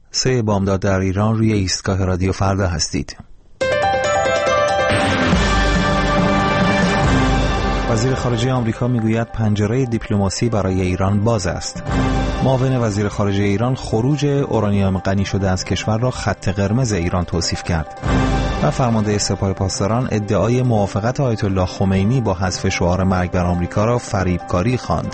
3 بامداد در ایران روی ایستگاه رادیو فردا هستید. وزیر خارجه آمریکا میگوید پنجره دیپلماسی برای ایران باز است. معاون وزیر خارجه ایران خروج اورانیوم غنی شده از کشور را خط قرمز ایران توصیف کرد. و فرمانده سپاه پاسداران ادعای موافقت آیت الله خمینی با حذف شعار مرگ بر آمریکا را فریبکاری خواند.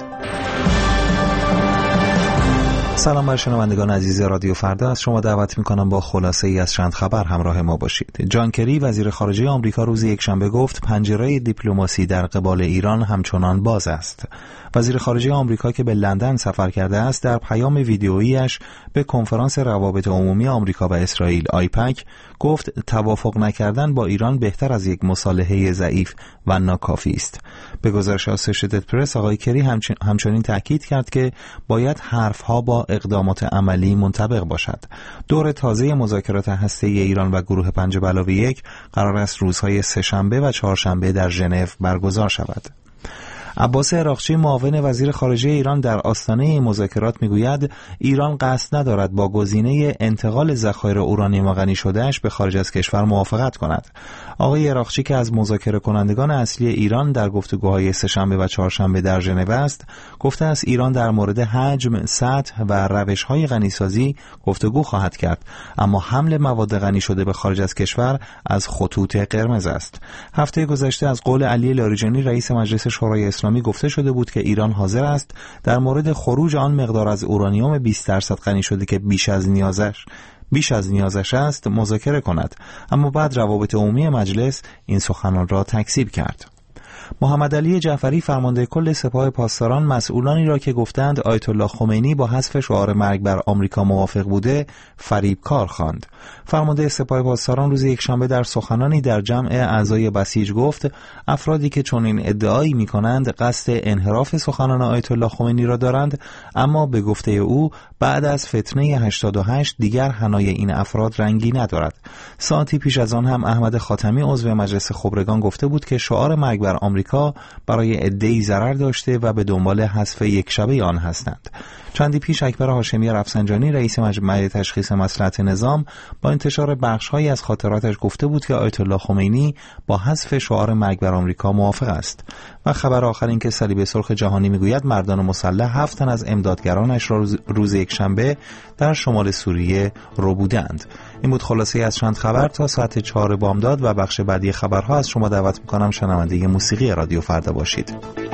سلام بر شنوندگان عزیز رادیو فردا، از شما دعوت می‌کنم با خلاصه ای از چند خبر همراه ما باشید. جان کری وزیر خارجه آمریکا روز یکشنبه گفت پنجره دیپلماسی در قبال ایران همچنان باز است. وزیر خارجه آمریکا که به لندن سفر کرده است در پیام ویدیویی‌اش به کنفرانس روابط عمومی آمریکا و اسرائیل آیپک گفت توافق نکردن با ایران بهتر از یک مصالحه ضعیف و ناکافی است. به گزارش آسوشیتد پرس آقای کری همچنین تاکید کرد که باید حرفها با اقدامات عملی منطبق باشد. دور تازه مذاکرات هسته‌ای ایران و گروه 5+1 قرار است روزهای سه‌شنبه و چهارشنبه در ژنو برگزار شود. عباس عراقچی معاون وزیر خارجه ایران در آستانه مذاکرات میگوید ایران قصد ندارد با گزینه انتقال ذخایر اورانیوم غنی شده‌اش به خارج از کشور موافقت کند. آقای عراقچی که از مذاکره کنندگان اصلی ایران در گفتگوهای سه‌شنبه و چهارشنبه در ژنو است، گفته است ایران در مورد حجم، سطح و روش‌های غنیسازی گفتگو خواهد کرد، اما حمل مواد غنی شده به خارج از کشور از خطوط قرمز است. هفته گذشته از قول علی لاریجانی رئیس مجلس شورای اسلامی گفته شده بود که ایران حاضر است در مورد خروج آن مقدار از اورانیوم 20% غنی شده که بیش از نیازش است مذاکره کند، اما بعد روابط عمومی مجلس این سخنان را تکذیب کرد. محمد علی جعفری فرمانده کل سپاه پاسداران مسئولانی را که گفتند آیت الله خمینی با حذف شعار مرگ بر آمریکا موافق بوده فریبکار خواند. فرمانده سپاه پاسداران روز یکشنبه در سخنانی در جمع اعضای بسیج گفت افرادی که چنین ادعایی می‌کنند قصد انحراف سخنان آیت الله خمینی را دارند، اما به گفته او بعد از فتنه 88 دیگر حنای این افراد رنگی ندارد. ساعتی پیش از آن هم احمد خاتمی عضو مجلس خبرگان گفته بود که شعار مرگ بر آمریکا برای عده‌ای ضرر داشته و به دنبال حذف یک شبه آن هستند. چندی پیش اکبر هاشمی رفسنجانی رئیس مجمع تشخیص مصلحت نظام با انتشار بخش‌هایی از خاطراتش گفته بود که آیت الله خمینی با حذف شعار مرگ بر آمریکا موافق است. و خبر آخر این که صلیب سرخ جهانی میگوید مردان مسلح 7 تن از امدادگرانش را روز یکشنبه در شمال سوریه رو بودند. این بود خلاصه از چند خبر. تا ساعت 4 بامداد و بخش بعدی خبرها از شما دعوت می‌کنم شنونده موسیقی رادیو فردا باشید.